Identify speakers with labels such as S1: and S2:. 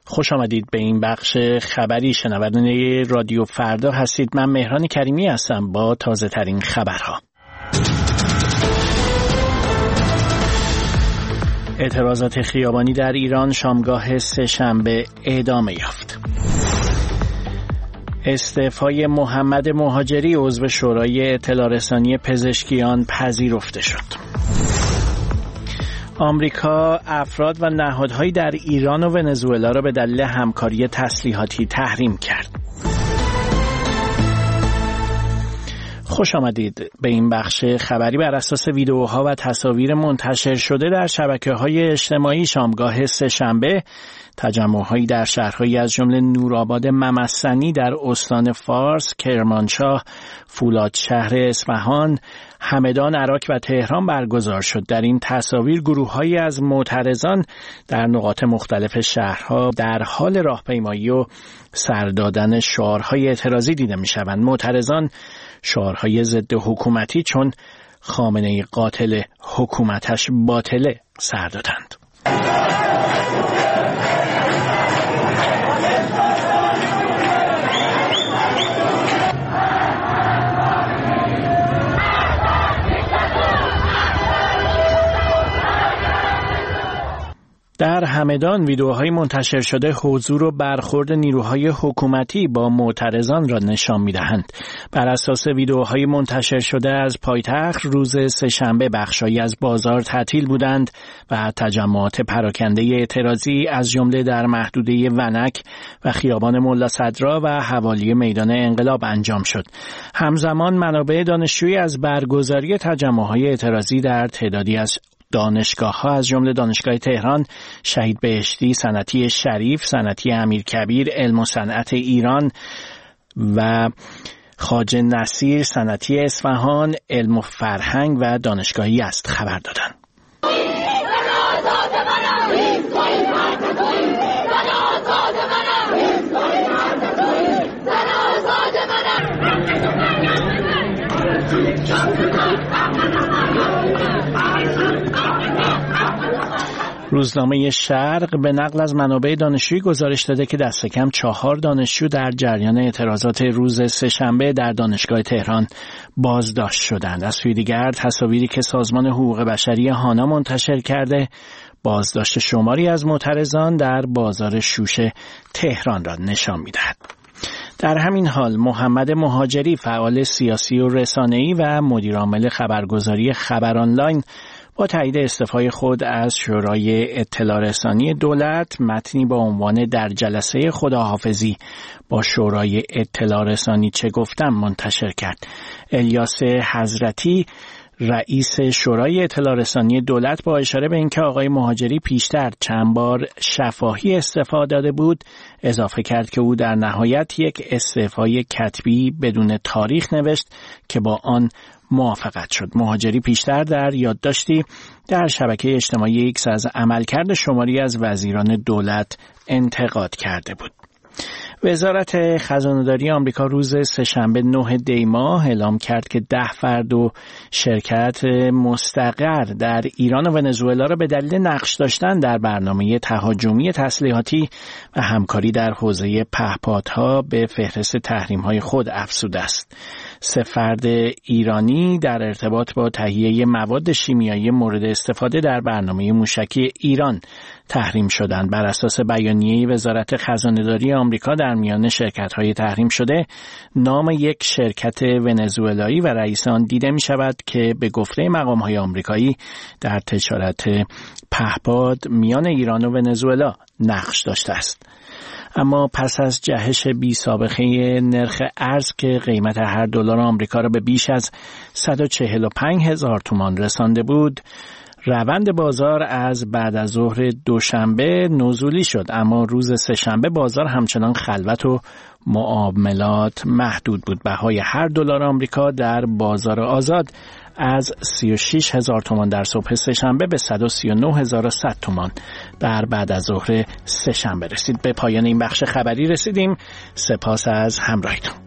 S1: خوش آمدید به این بخش خبری. شنونده رادیو فردا هستید. من مهران کریمی هستم با تازه ترین خبرها. اعتراضات خیابانی در ایران شامگاه سه‌شنبه ادامه یافت. استعفای محمد مهاجری عضو شورای اطلاع رسانی پزشکیان پذیرفته شد. آمریکا افراد و نهادهایی در ایران و ونزوئلا را به دلیل همکاری تسلیحاتی تحریم کرد. خوش آمدید به این بخش خبری. بر اساس ویدئوها و تصاویر منتشر شده در شبکه‌های اجتماعی شامگاه سه‌شنبه تجمع‌هایی در شهرهایی از جمله نورآباد ممسنی در استان فارس، کرمانشاه، فولادشهر اصفهان، همدان عراق و تهران برگزار شد. در این تصاویر گروه‌هایی از معترضان در نقاط مختلف شهرها در حال راهپیمایی و سر دادن شعارهای اعتراضی دیده می‌شوند. معترضان شعارهای ضد حکومتی چون خامنه‌ای قاتل، حکومتش باطله سر دادند. در همدان ویدئوهای منتشر شده حضور و برخورد نیروهای حکومتی با معترضان را نشان می‌دهند. بر اساس ویدئوهای منتشر شده از پایتخت روز سه‌شنبه بخشایی از بازار تعطیل بودند و تجمعات پراکنده اعتراضی از جمله در محدوده ونک و خیابان ملا صدرا و حوالی میدان انقلاب انجام شد. همزمان منابع دانشجویی از برگزاری تجمع‌های اعتراضی در تعدادی از دانشگاه‌ها از جمله دانشگاه تهران، شهید بهشتی، صنعتی شریف، صنعتی امیرکبیر، علم و صنعت ایران و خواجه نصیر، صنعتی اصفهان، علم و فرهنگ و دانشگاه یزد خبر دادند. روزنامه شرق به نقل از منابع دانشجویی گزارش داده که دست کم 4 دانشجو در جریان اعتراضات روز سه‌شنبه در دانشگاه تهران بازداشت شدند. از سوی دیگر تصاویری که سازمان حقوق بشری هانا منتشر کرده بازداشت شماری از معترضان در بازار شوشه تهران را نشان می‌دهد. در همین حال محمد مهاجری فعال سیاسی و رسانه‌ای و مدیر عامل خبرگزاری خبر آنلاین با تایید استعفای خود از شورای اطلاع رسانی دولت متنی با عنوان در جلسه خداحافظی با شورای اطلاع رسانی چه گفتم منتشر کرد. الیاس حضرتی رئیس شورای اطلاع رسانی دولت با اشاره به اینکه آقای مهاجری پیشتر چند بار شفاهی استعفا داده بود اضافه کرد که او در نهایت یک استعفای کتبی بدون تاریخ نوشت که با آن موافقت شد. مهاجری پیشتر در یادداشتی در شبکه اجتماعی ایکس از عملکرد شماری از وزیران دولت انتقاد کرده بود. وزارت خزانه‌داری آمریکا روز سه‌شنبه 9 دی ماه اعلام کرد که 10 فرد و شرکت مستقر در ایران و ونزوئلا را به دلیل نقش داشتن در برنامه تهاجمی تسلیحاتی و همکاری در حوزه پهپادها به فهرست تحریم‌های خود افزوده است. 3 فرد ایرانی در ارتباط با تهیه مواد شیمیایی مورد استفاده در برنامه موشکی ایران تحریم شدند. بر اساس بیانیه وزارت خزانه‌داری آمریکا در میان شرکت‌های تحریم شده نام یک شرکت ونزوئلایی و رئیس آن دیده می‌شود که به گفته مقام‌های آمریکایی در تجارت پهپاد میان ایران و ونزوئلا نقش داشته است. اما پس از جهش بی سابقه نرخ ارز که قیمت هر دلار آمریکا را به بیش از 145,000 تومان رسانده بود، روند بازار از بعد از ظهر دوشنبه نزولی شد، اما روز سه‌شنبه بازار همچنان خلوت و معاملات محدود بود. بهای هر دلار آمریکا در بازار آزاد از 36,000 تومان در صبح سه‌شنبه به 139,100 تومان در بعد از ظهر سه‌شنبه رسید. به پایان این بخش خبری رسیدیم. سپاس از همراهیتون.